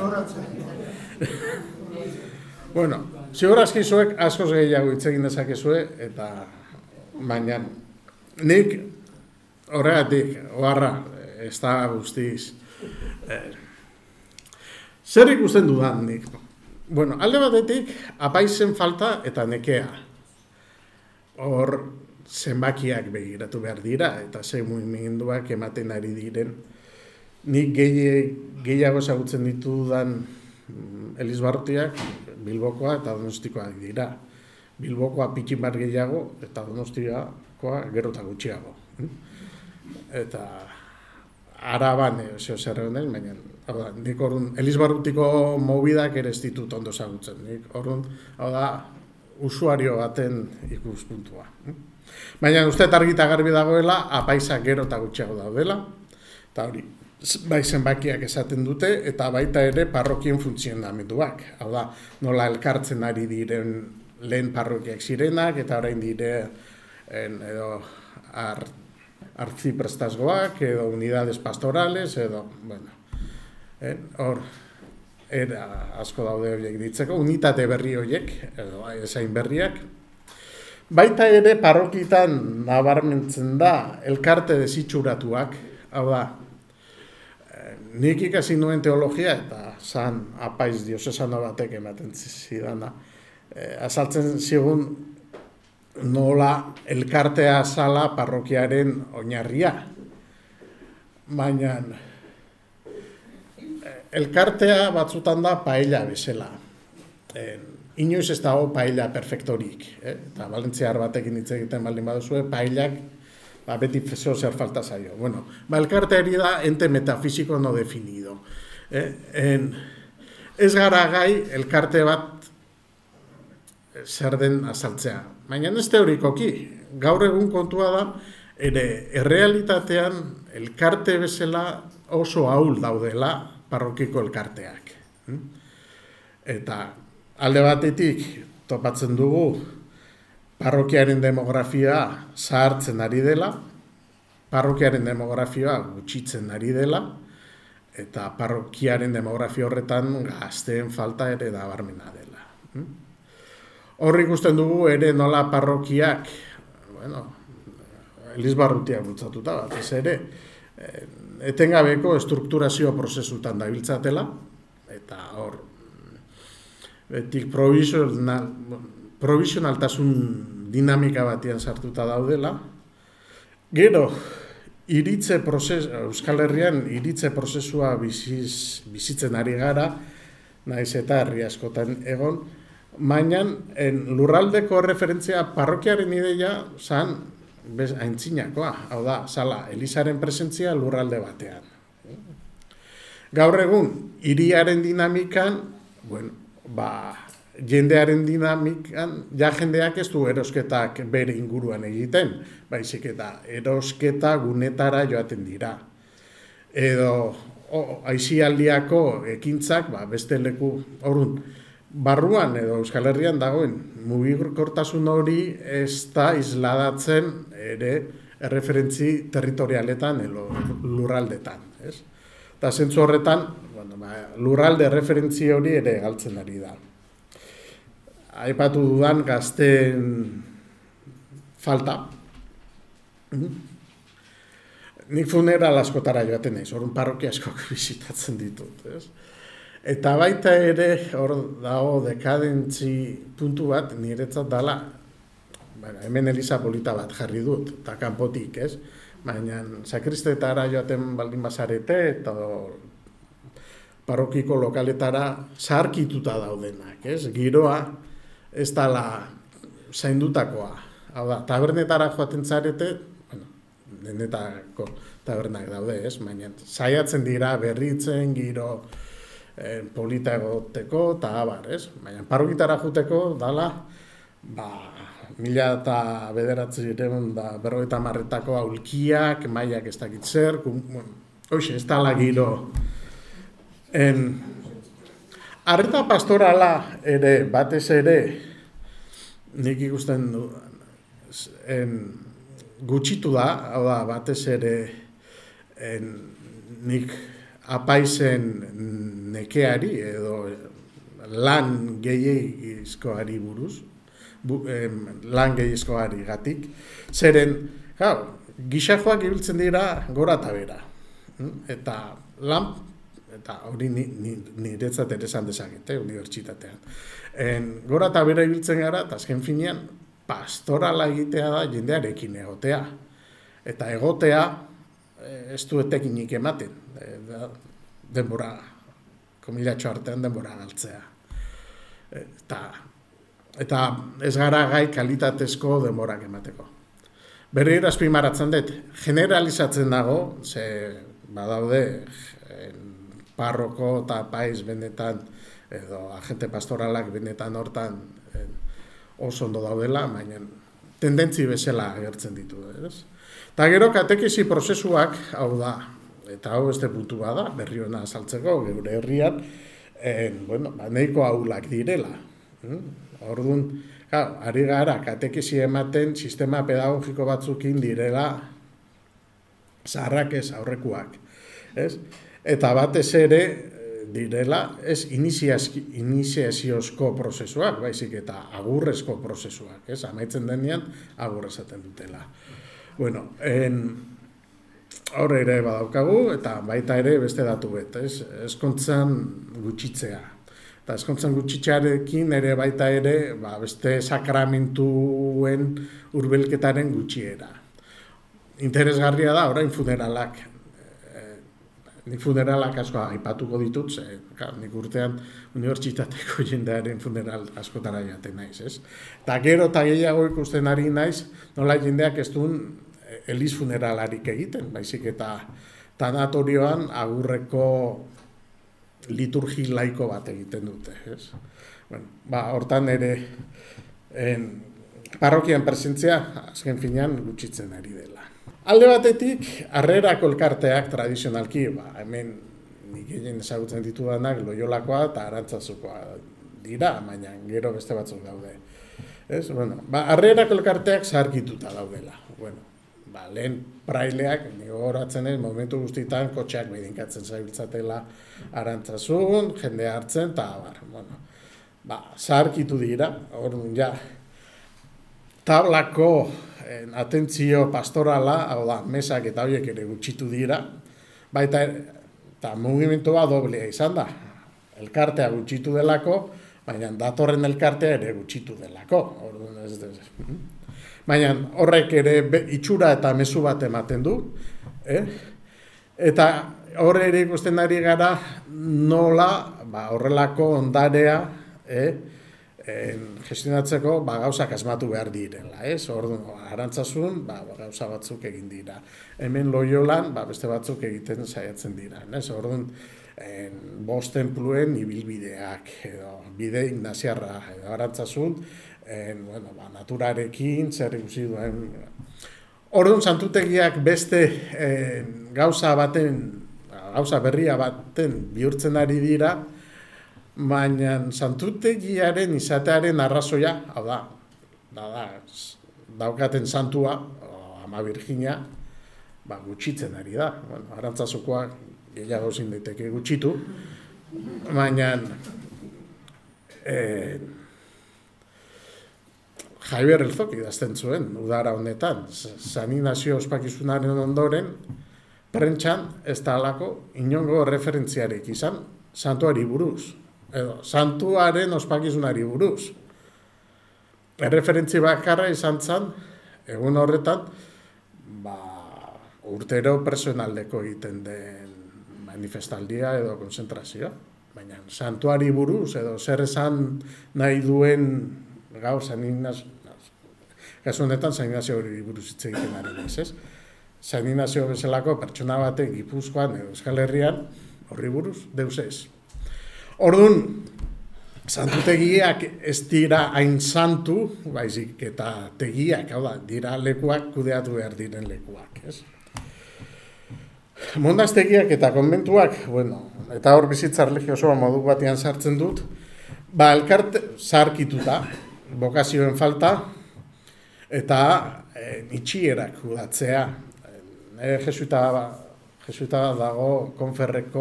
Bueno, ziurazki zuek askoz gehiago hitz egin dezakezue, eta baina nik horregatik, oharra, ez da guztiz. Eh, zer ikusten dudan nik? Bueno, alde batetik, apaizen falta eta nekea. Hor, zenbakiak begiratu behar dira, eta ze mugimenduak ematen ari diren. Nik gehiago ezagutzen ditudan Elizbarrutiak, Bilbokoa eta Donostikoak dira. Bilbokoa pikin bat gehiago, eta Donostikoa gero eta gutxiago. Eta Araban, zeo zer honen, baina nik orduan, Elizbarrutiko mobidak ere ez ditut ondo ezagutzen. Nik orduan, hau da, usuario baten ikuspuntua. Baina uste argita garbi dagoela, apaisak gero eta gutxiago daudela, eta hori, bai zenbakiak esaten dute, eta baita ere parrokien funtzionamenduak. Hau da, nola elkartzen ari diren lehen parrokiak zirenak, eta orain dire edo artziprestazgoak, edo unidades pastorales, edo, bueno, hor, era asko daude horiek ditzeko, unitate berri horiek, edo ezain berriak. Baita ere parrokitan nabarmentzen da elkarte desitxuratuak, hau da, nik ikasi nuen teologia eta zan apaiz diosesano batek ematen zidana. E, azaltzen zigun nola elkartea zala parrokiaren oinarria. Baina elkartea batzutan da paella bezala. Eh, inoiz ez dago paella perfektorik. Eh? Eta valentziar batekin hitz egiten baldin baduzue, paellak ba, beti zeo zer falta zaio. Bueno, ba, elkarteari da ente metafisiko no definido. Eh? En, ez gara gai elkarte bat zer den azaltzea. Baina ez teorikoki, gaur egun kontua da, ere errealitatean elkarte bezala oso ahul daudela parrokiko elkarteak. Eta alde batetik topatzen dugu parrokiaren demografia zahartzen ari dela, parrokiaren demografia gutxitzen ari dela, eta parrokiaren demografia horretan gazteen falta ere nabarmena dela. Horri ikusten dugu ere nola parrokiak, bueno, Elizbarrutiak bultzatuta bat, ez ere, etengabeko estrukturazio prozesutan dabiltzatela, eta hor, betik provisional, provisionaltasun dinamika batian sartuta daudela. Gero, iritze prozesu, Euskal Herrian iritze prozesua biziz, bizitzen ari gara, naiz eta herri askotan egon, baina lurraldeko referentzia parrokiaren ideia zan bez, aintzinakoa, hau da, zala, Elizaren presentzia lurralde batean. Gaur egun, hiriaren dinamikan, bueno, ba, jendearen dinamikan, ja jendeak ez du erosketak bere inguruan egiten, baizik eta erosketa gunetara joaten dira. Edo, oh, aizialdiako ekintzak, ba, beste leku, orrun, barruan edo Euskal Herrian dagoen mugikortasun hori ez da isladatzen ere erreferentzi territorialetan edo lurraldetan. Ez? Eta zentzu horretan, bueno, ba, lurralde referentzi hori ere galtzen ari da. Aipatu dudan gazteen falta. Nik funeral askotara joaten naiz, orduan parrokia askok bisitatzen ditut. Ez? Eta baita ere, hor dago dekadentzi puntu bat, niretzat dala, bueno, hemen Eliza polita bat jarri dut, eta kanpotik, ez? Baina sakristetara joaten baldin bazarete, eta parrokiko lokaletara zaharkituta daudenak, ez? Giroa ez dala zaindutakoa. Hau da, tabernetara joaten zarete, bueno, denetako tabernak daude, ez? Baina saiatzen dira berritzen, giro eh, polita egoteko, eta abar, ez? Baina parrokitara juteko dala, ba, mila eta bederatzireun da berrogeita marretako aulkiak, mailak ez dakit zer, bueno, hoxe, ez dala giro. En, arreta pastorala ere, batez ere, nik ikusten du, en, gutxitu da, hau da, batez ere, en, nik apaizen nekeari edo lan gehiagizkoari buruz, bu, em, lan gehiagizkoari gatik, zeren, gau, gixajoak ibiltzen dira gora eta bera. Eta lan, eta hori niretzat ere esan dezakete, unibertsitatean. En, gora eta bera ibiltzen gara, eta azken finean, pastorala egitea da jendearekin egotea. Eta egotea, ez du etekinik ematen, denbora, komilatxo artean denbora galtzea. Eta, eta ez gara gai kalitatezko denborak emateko. Berri azpimarratzen dut, generalizatzen dago, ze badaude parroko eta paiz benetan, edo agente pastoralak benetan hortan oso ondo daudela, baina tendentzi bezala agertzen ditu. Ez? Eta gero katekesi prozesuak, hau da, eta hau beste puntu bada, berri hona azaltzeko, geure herrian, en, bueno, ba, nahiko ahulak direla. Orduan, gau, ari gara katekesi ematen sistema pedagogiko batzukin direla zaharrak ez aurrekuak. Ez? Eta batez ere direla ez iniziaziozko prozesuak, baizik eta agurrezko prozesuak. Ez? Amaitzen denean agurra esaten dutela. Bueno, en, hor ere badaukagu, eta baita ere beste datu bet, ez? Ezkontzan gutxitzea. Eta ezkontzan gutxitzearekin ere baita ere ba, beste sakramentuen hurbilketaren gutxiera. Interesgarria da, orain funeralak. nik funeralak asko aipatuko ditut, ze, ka, nik urtean unibertsitateko jendearen funeral askotara jaten naiz, ez? Eta gero eta gehiago ikusten ari naiz, nola jendeak ez duen eliz funeralarik egiten, baizik eta tanatorioan agurreko liturgi laiko bat egiten dute, ez? Bueno, ba, hortan ere en, parrokian presentzia azken finean gutxitzen ari dela. Alde batetik, harrerako elkarteak tradizionalki, ba, hemen nik gehien ezagutzen ditudanak Loiolakoa eta Arantzazukoa dira, baina gero beste batzuk daude. Ez? Bueno, ba, harrerako elkarteak zaharkituta daudela. Bueno, ba, lehen praileak, nigo horatzen ez, momentu guztietan kotxeak bedinkatzen zabiltzatela Arantzazun, jende hartzen, eta bar, bueno, ba, zaharkitu dira, orduan ja, tablako en, atentzio pastorala, hau da, mesak eta horiek ere gutxitu dira, baita eta mugimendua doblea izan da. Elkartea gutxitu delako, baina datorren elkartea ere gutxitu delako. Orduan ez ez. Baina horrek ere be, itxura eta mezu bat ematen du, eh? Eta horre ere ikusten ari gara nola ba, horrelako ondarea, eh? En, gestionatzeko ba, gauzak asmatu behar direla, ez? Orduan, Arantzazun ba, gauza batzuk egin dira. Hemen Loiolan ba, beste batzuk egiten saiatzen dira, ez? Orduan, en, bost tenpluen ibilbideak, edo bide ignaziarra, edo Arantzazun, en, bueno, ba, naturarekin, zer ikusi duen. Orduan, santutegiak beste en, gauza baten, gauza berria baten bihurtzen ari dira, baina santutegiaren izatearen arrazoia, hau da, da, da daukaten santua, Ama Virginia, ba, gutxitzen ari da. Bueno, Arantzazukoa gehiago zin daiteke gutxitu, baina eh, Jaiber Elzok idazten zuen, udara honetan, San Inazio ospakizunaren ondoren, prentxan ez da alako inongo referentziarek izan santuari buruz. Edo, santuaren ospakizunari buruz. Erreferentzi bakarra izan zen, egun horretan, ba, urtero personaldeko egiten den manifestaldia edo konzentrazioa. Baina, santuari buruz, edo zer esan nahi duen gaur San Inazio, kasu honetan San Inazio hori buruz hitz egiten ari naiz, ez? San Inazio bezalako pertsona batek Gipuzkoan edo Euskal Herrian, horri buruz, deus ez. Orduan, santutegiak ez dira hain santu, baizik eta tegiak, hau da, dira lekuak kudeatu behar diren lekuak, ez? Mondaztegiak eta konbentuak, bueno, eta hor bizitza religiosoa modu batean sartzen dut, ba, elkarte zaharkituta, bokazioen falta, eta e, itxierak kudatzea. E, jesuita, jesuita dago konferreko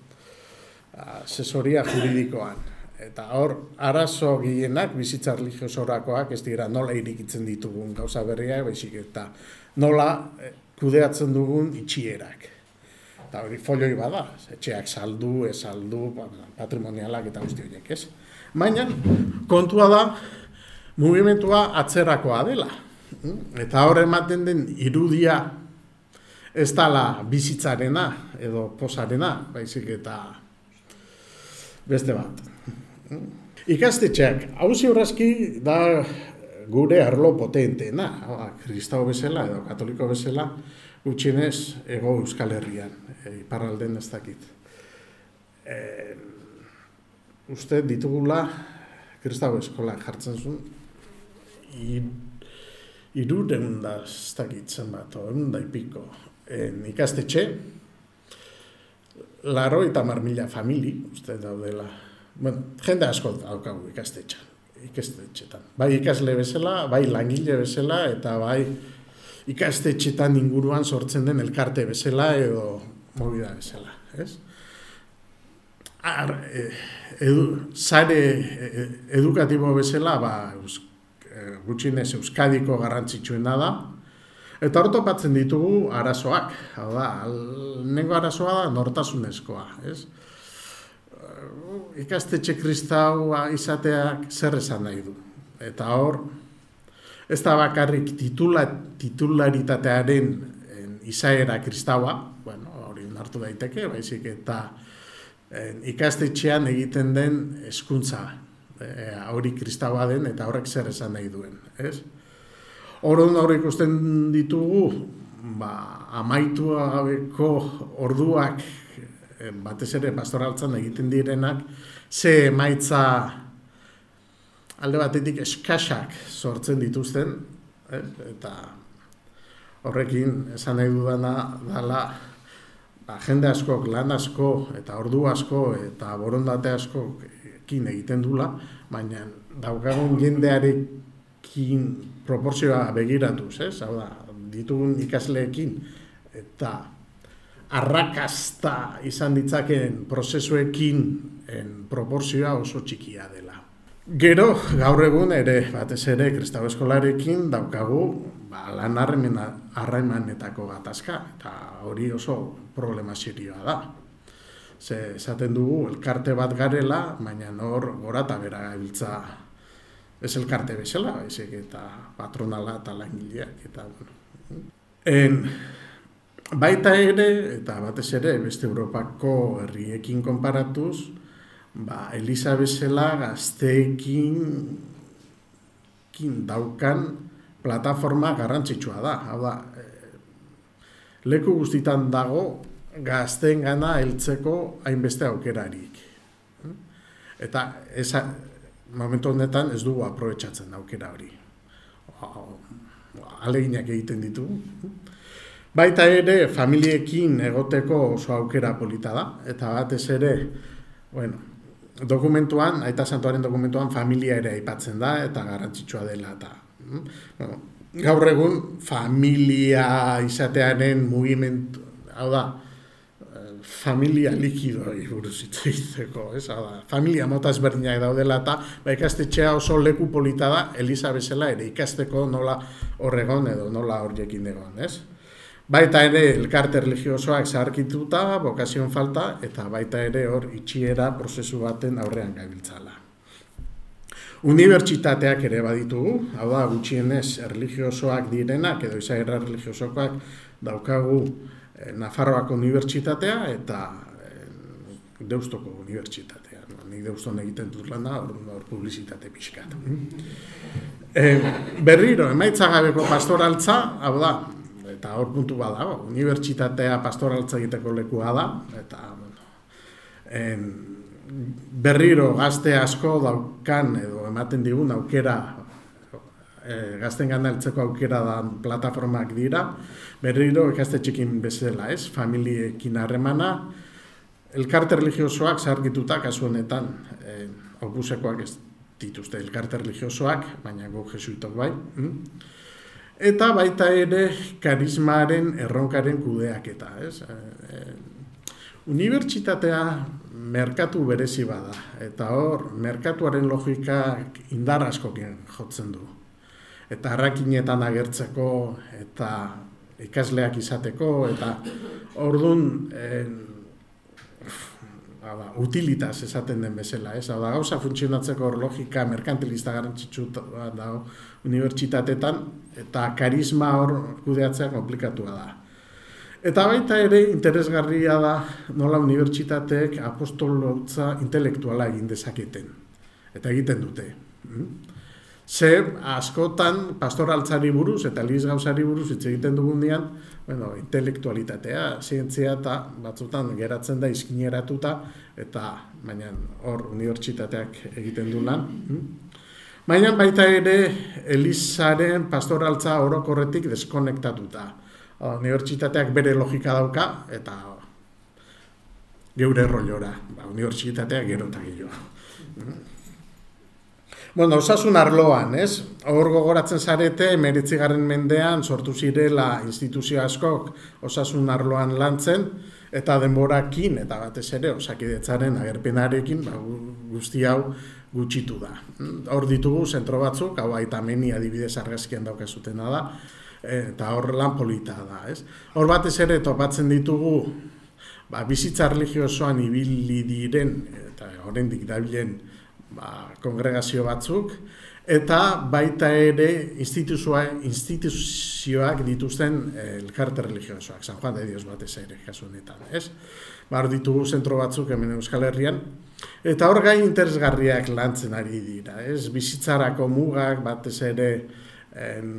asesoria juridikoan. Eta hor, arazo gehienak bizitza religiosorakoak ez dira nola irikitzen ditugun gauza berriak, baizik eta nola kudeatzen dugun itxierak. Eta hori folioi bada, etxeak saldu, ez saldu, patrimonialak eta guzti horiek, ez? Baina, kontua da, mugimentua atzerakoa dela. Eta hor ematen den irudia ez dala bizitzarena edo posarena, baizik eta beste bat. Ikastetxeak, hau ziurrazki da gure arlo potenteena, kristau bezala edo katoliko bezala, gutxienez ego Euskal Herrian, iparralden ez dakit. E, uste ditugula kristau eskola jartzen zuen, irureun da ez dakit zenbat, egun da ipiko, en ikastetxe, laro eta mar mila famili, uste daudela, bueno, jende asko daukagu ikastetxan, ikastetxetan. Bai ikasle bezala, bai langile bezala, eta bai ikastetxetan inguruan sortzen den elkarte bezala edo movida bezala, ez? Ar, edu, zare edukatibo bezala, ba, gutxienez Euskadiko garrantzitsuena da, eta hor topatzen ditugu arazoak, hau da, lehenengo arazoa da nortasunezkoa, ez? Ikastetxe kristaua izateak zer esan nahi du. Eta hor, ez da bakarrik titula, titularitatearen izaera kristaua, bueno, hori hartu daiteke, baizik eta eh, ikastetxean egiten den hezkuntza eh, hori kristaua den eta horrek zer esan nahi duen, ez? Orduan hor ikusten ditugu, ba, amaitu gabeko orduak eh, batez ere pastoraltzan egiten direnak, ze emaitza alde batetik eskasak sortzen dituzten, eh, eta horrekin esan nahi dudana dala, ba, jende askok, lan asko, eta ordu asko, eta borondate askokin egiten dula, baina daukagun jendearekin proportzioa begiratuz, ez? Hau da, ditugun ikasleekin, eta arrakasta izan ditzakeen prozesuekin en proportzioa oso txikia dela. Gero, gaur egun ere, batez ere, kristau eskolarekin daukagu ba, lan harremanetako gatazka, eta hori oso problema serioa da. Ze, esaten dugu, elkarte bat garela, baina hor gora eta bera gabiltza ez elkarte bezala, baizik eta patronala eta langileak. Eta, bueno. En, baita ere, eta batez ere, beste Europako herriekin konparatuz, ba, Eliza bezala gazteekin kin daukan plataforma garrantzitsua da. Hau da, leku guztitan dago gazteen gana heltzeko hainbeste aukerarik. Eta esa, momentu honetan ez dugu aprobetxatzen aukera hori. Aleginak egiten ditugu. Baita ere, familiekin egoteko oso aukera polita da. Eta batez ere, bueno, dokumentuan, Aita Santuaren dokumentuan familia ere aipatzen da, eta garrantzitsua dela. Eta, bueno, gaur egun, familia izatearen mugimendu, hau da, familia likidoi buruz hitz egiteko, ez? Hau da, familia mota ezberdinak daudela eta ba, ikastetxea oso leku polita da, Eliza bezala ere ikasteko nola horregon edo nola horiekin egon, ez? Baita ere elkarte religiosoak zaharkituta, bokazioen falta, eta baita ere hor itxiera prozesu baten aurrean gabiltzala. Unibertsitateak ere baditugu, hau da, gutxienez religiosoak direnak, edo izaera religiosokoak daukagu eh, Nafarroako unibertsitatea eta eh, Deustoko unibertsitatea. No? Nik Deuston egiten dut lana, hor, hor publizitate pixkat. Eh, berriro, emaitzagabeko pastoraltza, hau da, eta hor puntu bada, unibertsitatea pastoraltza egiteko lekua da, eta bueno, en, berriro gazte asko daukan edo ematen digun aukera, e, gazten gana heltzeko aukera da plataformak dira, berriro ikastetxeekin bezala, ez, familiekin harremana, elkarte religiosoak zaharkituta kasu honetan, e, opusekoak ez dituzte elkarte religiosoak, baina guk jesuitok bai, hm? Eta baita ere karismaren erronkaren kudeaketa, ez? E, e, unibertsitatea merkatu berezi bada, eta hor, merkatuaren logikak indar askokin jotzen du. Eta harrakinetan agertzeko, eta ikasleak izateko, eta orduan, e, utilitaz esaten den bezala, ez? Hau da, gauza funtzionatzeko logika merkantilista garrantzitsu dago unibertsitatetan, eta karisma hor kudeatzea komplikatua da. Eta baita ere interesgarria da nola unibertsitateek apostolotza intelektuala egin dezaketen. Eta egiten dute. Ze askotan pastoraltzari buruz eta eliz gauzari buruz hitz egiten dugunean, bueno, intelektualitatea, zientzia eta batzutan geratzen da izkineratuta, eta baina hor unibertsitateak egiten du lan. Baina baita ere elizaren pastoraltza orokorretik deskonektatuta. Unibertsitateak bere logika dauka, eta geure rollora, ba, unibertsitateak gero eta gehiago. Bueno, osasun arloan, ez? Hor gogoratzen zarete, hemeretzigarren mendean sortu zirela instituzio askok osasun arloan lantzen, eta denborakin, eta batez ere, Osakidetzaren agerpenarekin, ba, guzti hau gutxitu da. Hor ditugu zentro batzuk, hau Aita Meni adibidez argazkian daukazutena da, eta hor lan polita da, ez? Hor batez ere topatzen ditugu ba, bizitza religiosoan ibili diren, eta oraindik dabilen ba, kongregazio batzuk, eta baita ere instituzioak, instituzioak dituzten elkarte religiosoak, San Juan de Dios batez ere, kasu honetan, ez? Bar ditugu zentro batzuk hemen Euskal Herrian, eta hor gai interesgarriak lantzen ari dira, ez? Bizitzarako mugak, batez ere en,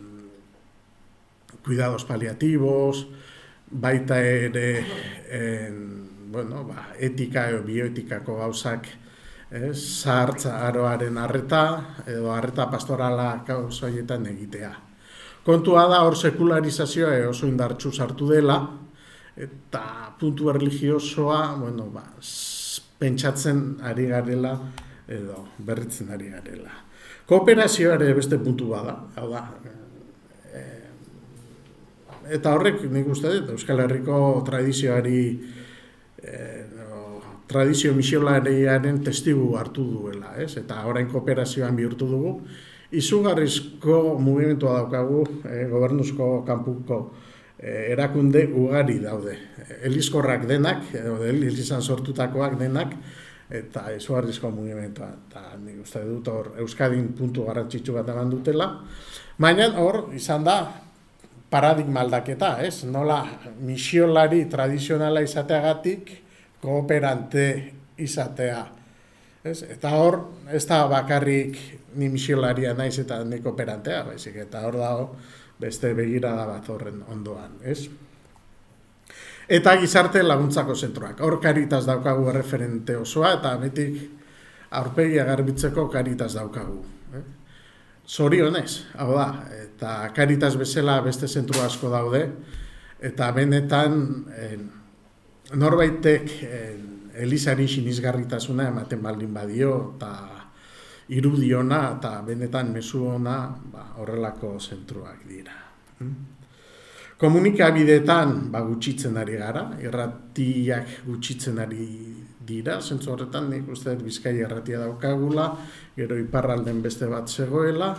cuidados paliativos, baita ere en, bueno, ba, etika edo bioetikako gauzak, ez? Zahartza aroaren arreta, edo arreta pastorala gauza horietan egitea. Kontua da hor sekularizazioa oso indartsu sartu dela, eta puntu religiosoa, bueno, ba, pentsatzen ari garela, edo berritzen ari garela. Kooperazioa ere beste puntu bada, hau da. E, eta horrek, nik uste dut, Euskal Herriko tradizioari, e, no, tradizio misiolariaren testigu hartu duela, ez? Eta orain kooperazioan bihurtu dugu. Izugarrizko mugimentua daukagu, e, gobernuzko kanpuko erakunde ugari daude. Elizkorrak denak, edo elizan sortutakoak denak, eta izugarrizko mugimentua. Eta nik uste dut hor Euskadin puntu garrantzitsu bat eman dutela. Baina hor izan da paradigma aldaketa, ez? Nola misiolari tradizionala izateagatik kooperante izatea. Ez? Eta hor, ez da bakarrik ni misiolaria naiz eta ni kooperantea, baizik, eta hor dago beste begirada bat horren ondoan, ez? Eta gizarte laguntzako zentroak. Hor Caritas daukagu referente osoa, eta betik aurpegia garbitzeko Caritas daukagu. Eh? Zorionez, hau da, eta Caritas bezala beste zentru asko daude, eta benetan en, norbaitek en, elizari sinizgarritasuna ematen baldin badio, eta irudiona eta benetan mezu ona ba, horrelako zentruak dira. Komunikabideetan ba, gutxitzen ari gara, irratiak gutxitzen ari dira, zentzu horretan nik uste dut Bizkaia irratia daukagula, gero iparralden beste bat zegoela,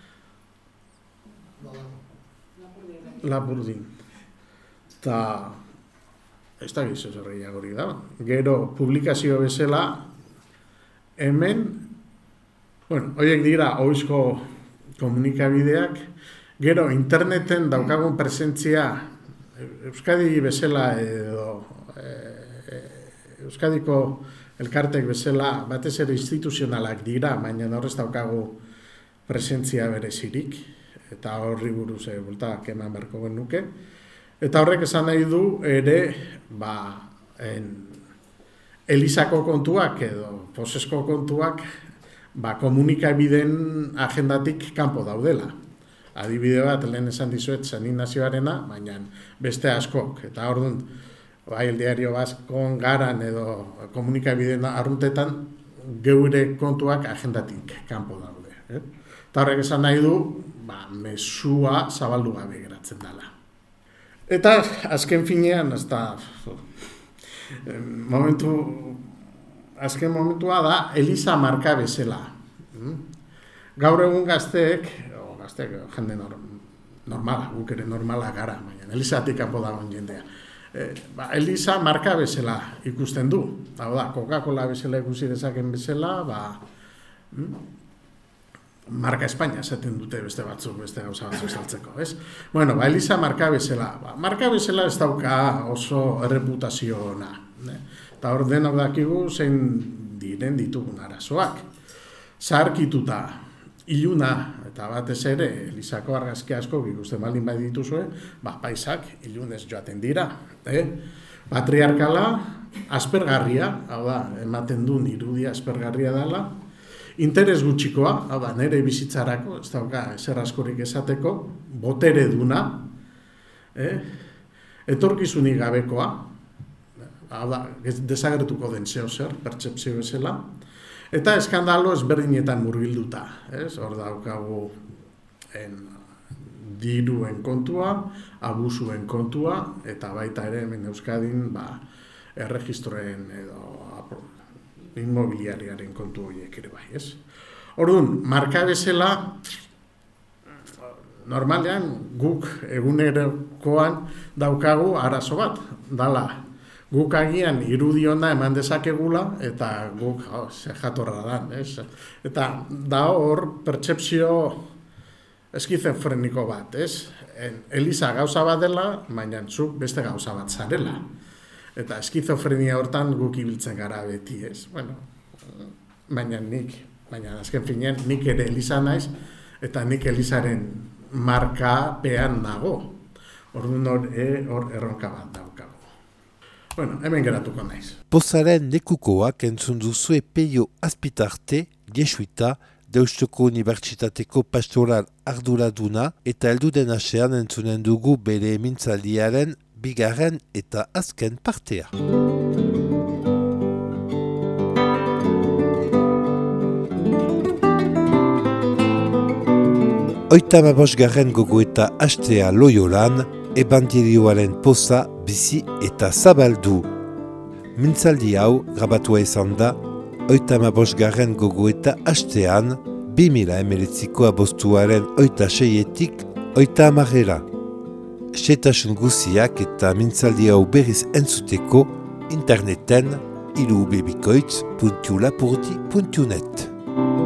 Lapurdin. Eta ez da gizu zerreiak hori da. Gero publikazio bezala hemen, bueno, horiek dira ohizko komunikabideak, gero interneten daukagun presentzia Euskadi bezala edo e, e, Euskadiko elkartek bezala batez ere instituzionalak dira, baina horrez daukagu presentzia berezirik, eta horri buruz e, bultak eman beharko genuke. Eta horrek esan nahi du ere, ba, en, elizako kontuak edo posesko kontuak ba, komunikabideen agendatik kanpo daudela. Adibide bat, lehen esan dizuet, San Ignazioarena, baina beste askok. Eta orduan, bai, El Diario Baskon garan edo komunikabideen arruntetan, geure kontuak agendatik kanpo daude. Eh? Eta horrek esan nahi du, ba, mesua zabaldu gabe geratzen dela. Eta azken finean, hasta, momentu, azken momentua da, Eliza marka bezala. Gaur egun gazteek, o gazteek, jende normala, guk ere normala gara, baina Elizatik kanpo dagoen jendea. E, ba, Eliza marka bezala ikusten du. Hau da, Coca-Cola bezala ikusi dezaken bezala, ba, marka Espainia esaten dute beste batzuk, beste gauza batzuk saltzeko, ez? Bueno, ba, Eliza marka bezala. Ba, marka bezala ez dauka oso erreputazio ona. Ne? Eta hor denok dakigu zein diren ditugun arazoak. Zaharkituta, iluna, eta batez ere, Elizako argazki asko ikusten baldin bai dituzue, ba, paisak ilunez joaten dira. Eh? Patriarkala, aspergarria, hau da, ematen duen irudia aspergarria dela, interes gutxikoa, hau da, nire bizitzarako, ez dauka ezer askorik esateko, botere duna, eh? etorkizunik gabekoa, hau da, desagertuko den zeo zer, pertsepzio bezala, eta eskandalo ezberdinetan murgilduta, ez? Hor daukagu en, diruen kontua, abusuen kontua, eta baita ere hemen Euskadin ba, erregistroen edo inmobiliariaren kontu horiek ere bai, ez? Orduan, marka bezala, normalean guk egunerokoan daukagu arazo bat, dala guk agian irudiona eman dezakegula, eta guk, oh, ze jatorra da, ez? Eta da hor, pertsepzio eskizofreniko bat, ez? Eliza gauza bat dela, baina zuk beste gauza bat zarela. Eta eskizofrenia hortan guk ibiltzen gara beti, ez? Bueno, baina nik, baina azken finean nik ere eliza naiz, eta nik elizaren marka pean nago. Orduan hor, e, hor erronka bat daukago. Bueno, hemen geratuko naiz. Pozaren lekukoak entzun duzue Peio Azpitarte, jesuita, Deustuko Unibertsitateko pastoral arduraduna eta helduden asean entzunen dugu bere mintzaldiaren bigarren eta azken partea. Oitamabosgarren gogoeta hastea Loiolan, ebangelioaren poza, bizi eta zabaldu. Mintzaldi hau grabatua izan da, oitamabosgarren gogoeta hastean, bi mila hemeretziko aboztuaren oita seietik oita amarrera. Setasun guziak eta mintzaldi hau berriz entzuteko interneten ilubebikoitz puntu lapurdi puntu net.